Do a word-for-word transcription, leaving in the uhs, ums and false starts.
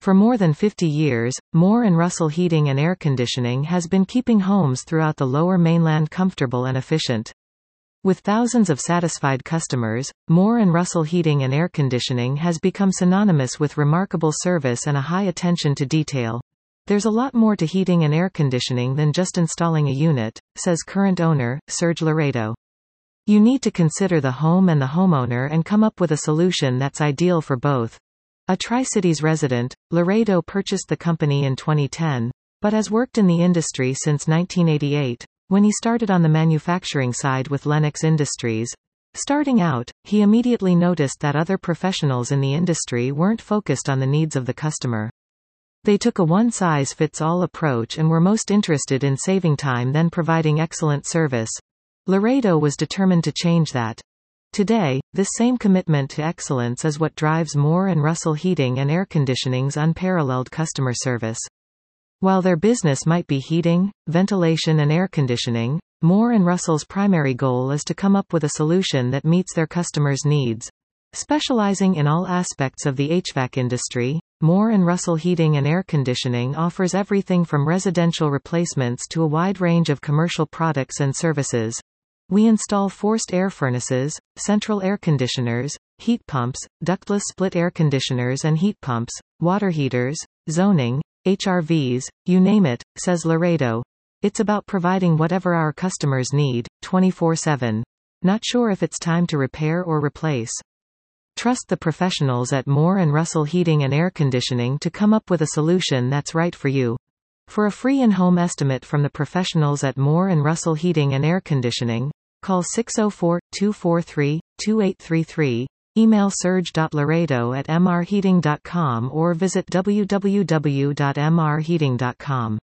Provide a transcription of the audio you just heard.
For more than fifty years, Moore and Russell Heating and Air Conditioning has been keeping homes throughout the Lower Mainland comfortable and efficient. With thousands of satisfied customers, Moore and Russell Heating and Air Conditioning has become synonymous with remarkable service and a high attention to detail. There's a lot more to heating and air conditioning than just installing a unit, says current owner, Serge Laredo. You need to consider the home and the homeowner and come up with a solution that's ideal for both. A Tri-Cities resident, Laredo purchased the company in twenty ten, but has worked in the industry since nineteen eighty-eight, when he started on the manufacturing side with Lennox Industries. Starting out, he immediately noticed that other professionals in the industry weren't focused on the needs of the customer. They took a one-size-fits-all approach and were most interested in saving time than providing excellent service. Laredo was determined to change that. Today, this same commitment to excellence is what drives Moore and Russell Heating and Air Conditioning's unparalleled customer service. While their business might be heating, ventilation and air conditioning, Moore and Russell's primary goal is to come up with a solution that meets their customers' needs. Specializing in all aspects of the H V A C industry, Moore and Russell Heating and Air Conditioning offers everything from residential replacements to a wide range of commercial products and services. We install forced air furnaces, central air conditioners, heat pumps, ductless split air conditioners and heat pumps, water heaters, zoning, H R Vs, you name it, says Laredo. It's about providing whatever our customers need, twenty-four seven. Not sure if it's time to repair or replace? Trust the professionals at Moore and Russell Heating and Air Conditioning to come up with a solution that's right for you. For a free in-home estimate from the professionals at Moore and Russell Heating and Air Conditioning, call six oh four, two four three, two eight three three, email serge dot laredo at m r heating dot com or visit w w w dot m r heating dot com.